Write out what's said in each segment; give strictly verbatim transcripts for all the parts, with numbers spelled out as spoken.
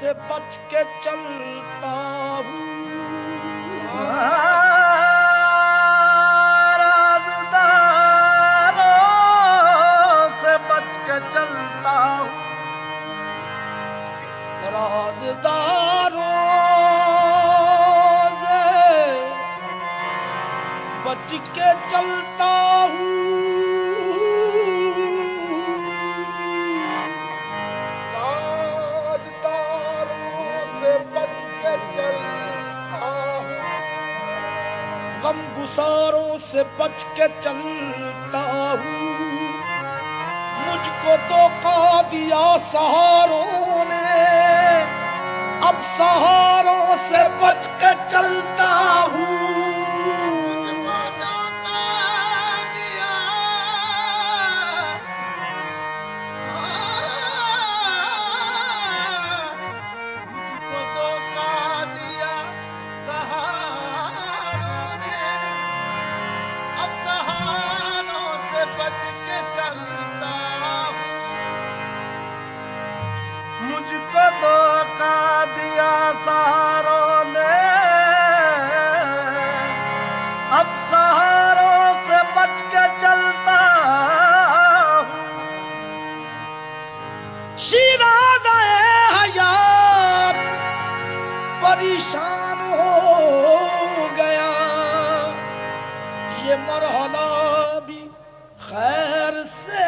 से बच के चलता हूँ, राज़दारों से बच के चलता हूँ, राज़दारों से बच के चलता हूँ, गम गुसारों से बच के चलता हूँ। मुझको धोखा दिया सहारों ने, अब सहारों से बच के चलता हूँ। मुझको धोखा दिया सहारों ने, अब सहारों से बच के चलता हूँ। शिराज़े हयात परेशान हो गया, ये मरहला भी खैर से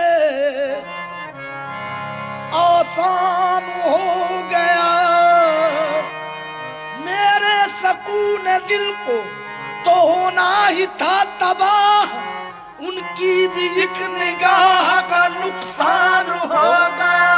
आसान हो गया। मेरे सकून दिल को तो होना ही था तबाह, उनकी भी एक निगाह का नुकसान हो गया।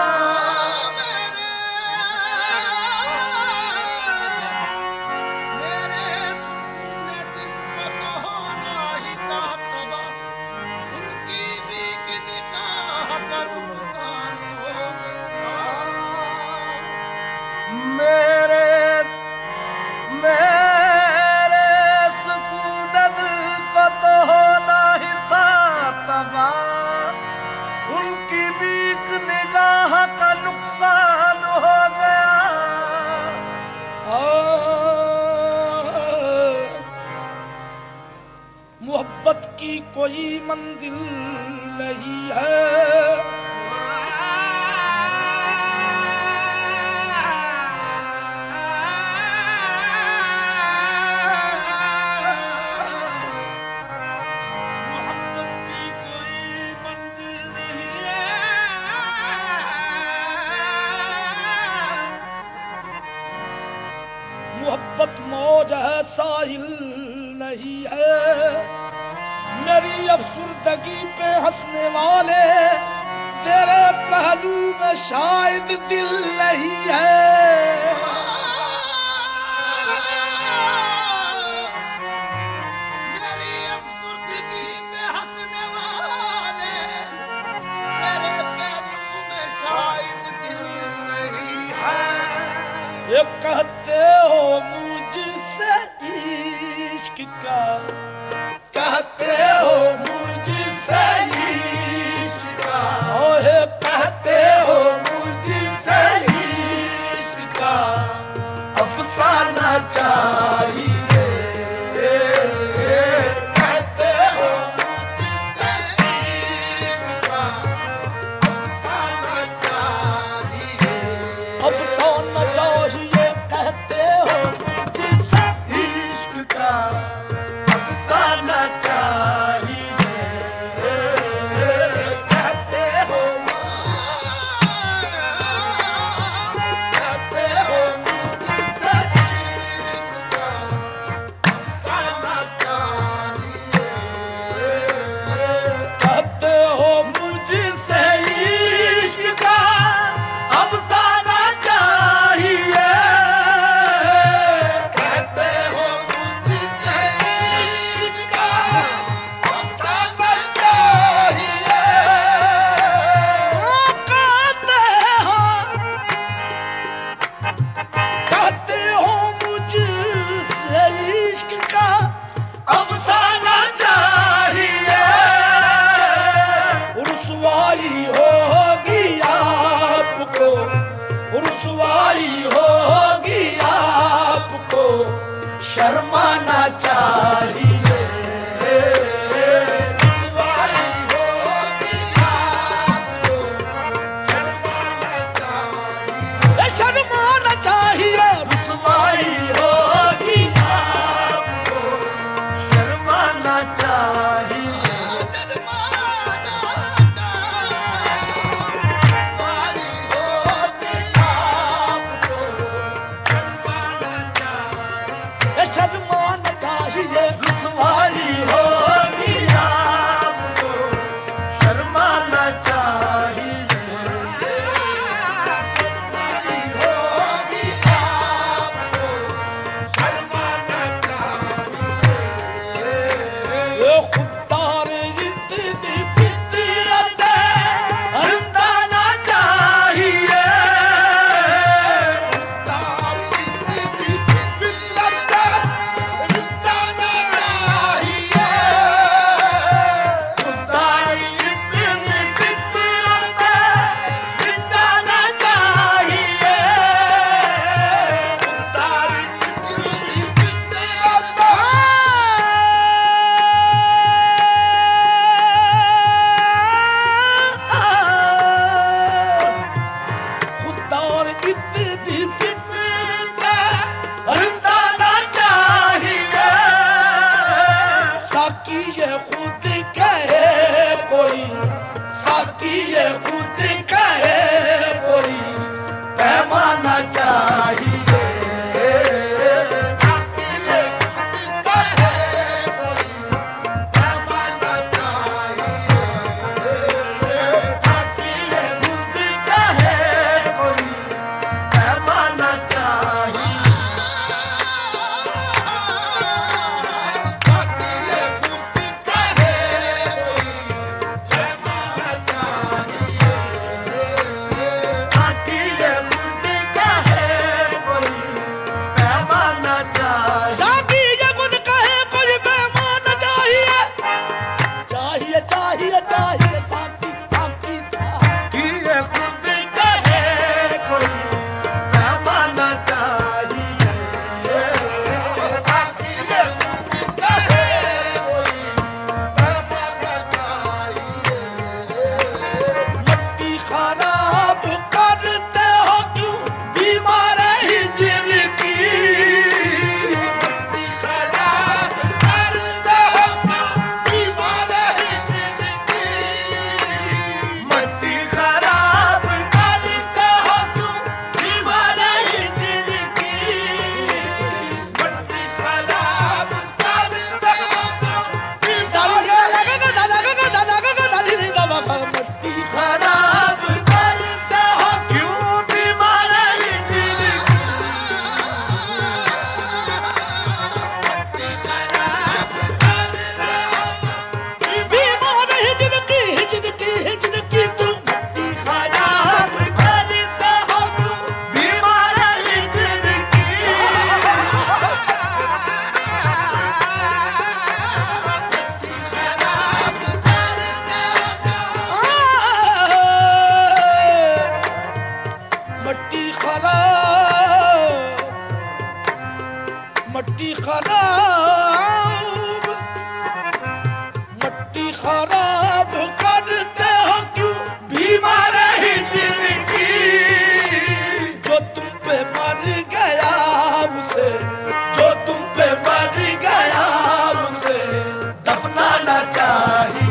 मोहब्बत की कोई मंजिल नहीं है, मोहब्बत की कोई मंजिल नहीं है। मोहब्बत मौज है साहिल नहीं है। मेरी अफसुर्दगी पे हंसने वाले तेरे पहलू में शायद दिल नहीं है। मेरी अफसुर्दगी पे हंसने वाले तेरे पहलू में शायद दिल नहीं है। ये कहते हो मुझसे इश्क का, कहते हो मुझसे इश्क का, ओहे कहते हो मुझसे इश्क का अफसाना चाहिए। कहते हो मुझसे इश्क का अफसाना चाहिए, अफसाना चाहिए। कहते हो मुझसे इश्क का अफसाना चाहिए। खराब मट्टी खराब मट्टी खराब करते हो क्यों बीमार ही जिंदगी जो तुम पे मर गया उसे जो तुम पे मर गया उसे दफनाना चाहिए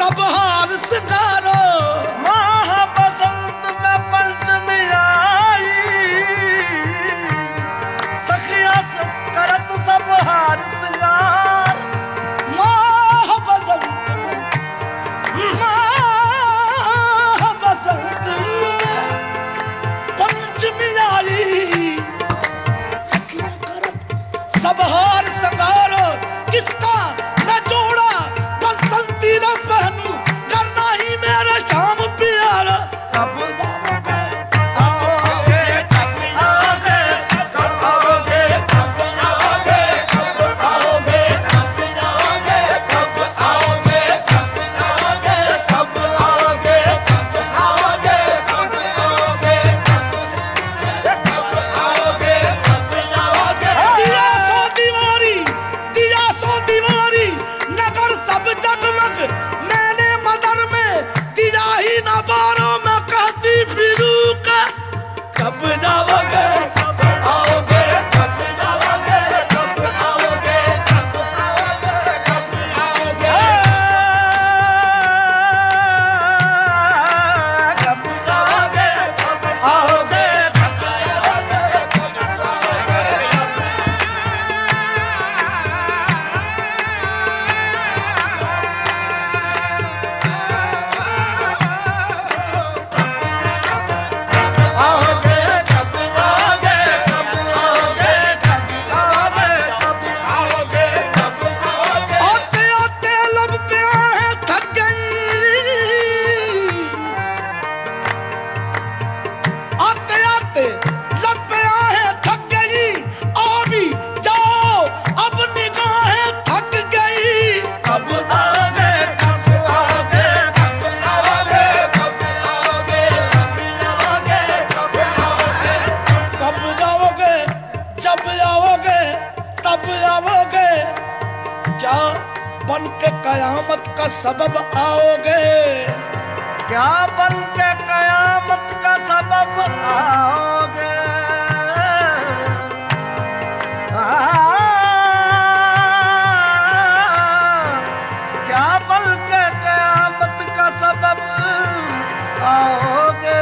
सब हार सिंगारो। माह बसंत में पंचमी आई, सखिया करत सब हार सिंगार। माह बसंत में, माह बसंत में पंचमी आई, सखिया करत सब हार सिंगारो। किसका मैं जोड़ा बसंती न पहनू, करना ही मेरा शाम प्यारा। कब आओगे आओगे कब आओगे कब आओगे कब आओगे कब आओगे कब आओगे कब आओगे कब आओगे कब आओगे कब आओगे कब आओगे कब आओगे कब आओगे। दिया सो दीवारी, दिया सो दीवारी, नगर सब जगमग, मैंने मदर में दिया ही न बारो। मैं कहती फिरूं का कब जाओगे कब आओगे कब जाओगे कब आओगे कब आओगे कब आओगे कब आओगे कब आओगे कब आओगे कब आओगे। आओगे कब आओगे कब आओगे कब आओगे कब आओगे कब आओगे। आते आते लब पे आहे थक गई, आते आते लब पे आहे थक गई। अभी जाओ अब निगाहें थक गई। कब आओगे कब आओगे कब आओगे कब आओगे कब आओगे कब आओगे। कब जाओगे जब आओगे तब आओगे, क्या बन के कयामत का सबब आओगे। क्या बन के कयामत का सबब आओगे। आ, क्या बन के कयामत का सबब आओगे।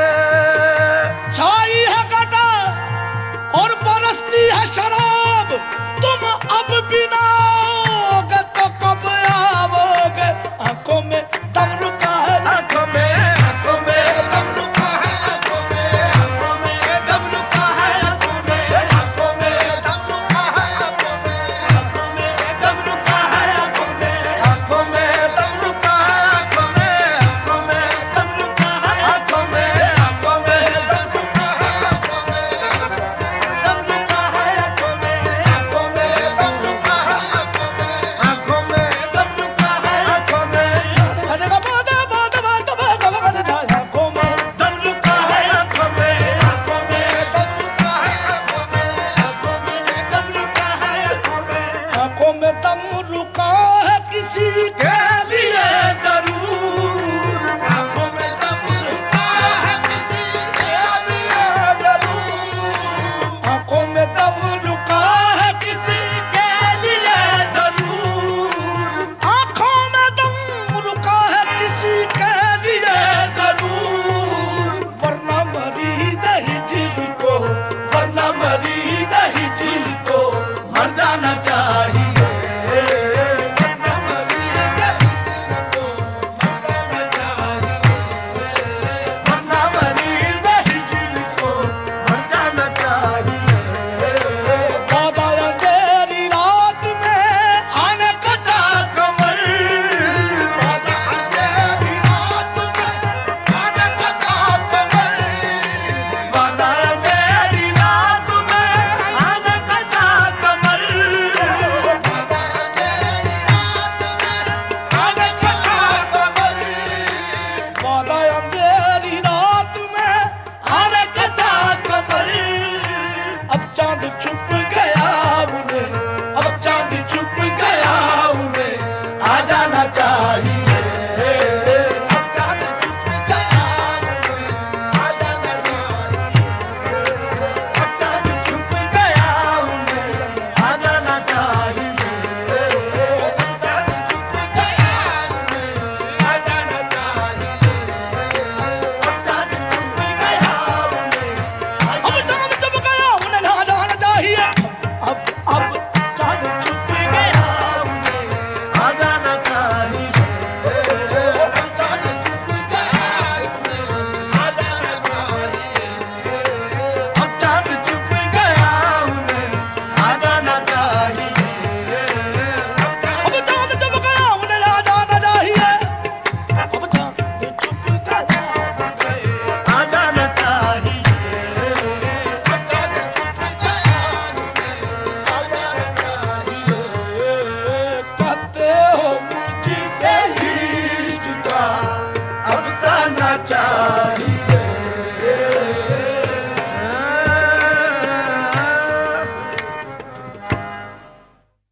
छाई है घटा और बरसती है शराब, तुम अब बिना आओगे तो कब आओगे। आंखों में दम रुका है, आंखों में आंखों में दम रुका है, आंखों में आंखों में दम रुका है, आंखों में आंखों में दम रुका है, आंखों में आंखों में दम रुका है, आंखों में आंखों में दम रुका है, आंखों में आंखों में दम रुका है, आंखों में आंखों में दम रुका है, आंखों में दम रुका है, आंखों में आंखों में दम रुका है, आंखों में आंखों में दम रुका है, आंखों में घने का बादा बादा बादा बादा बादा धा आंखों में दम रुका है, आंखों में आंखों में दम रुका है, आंखों में आंखों में दम रुका है, आंखों में आंखों में दम रुका है किसी के लिए जरूर। आंखों में दम रुका है किसी के लिए जरूर। आंखों में दम रुका है किसी के लिए जरूर। आंखों में दम रुका है किसी के लिए जरूर। वरना मरीज हिजर को, वरना मरीज हिजर को मर जाना चाहिए। वरना मरीज हिजर को मर जाना चाहिए। वरना मरीज हिजर को मर जाना चाहिए। वादा अंधेरी रात में आने का था कमर। वादा अंधेरी रात में आने का था कमर। वादा अंधेरी रात में आने का था कमर। वादा अंधेरी रात में आने का था कमर। वादा अंधेरी रात में आने का था कमर। अब चांद छुप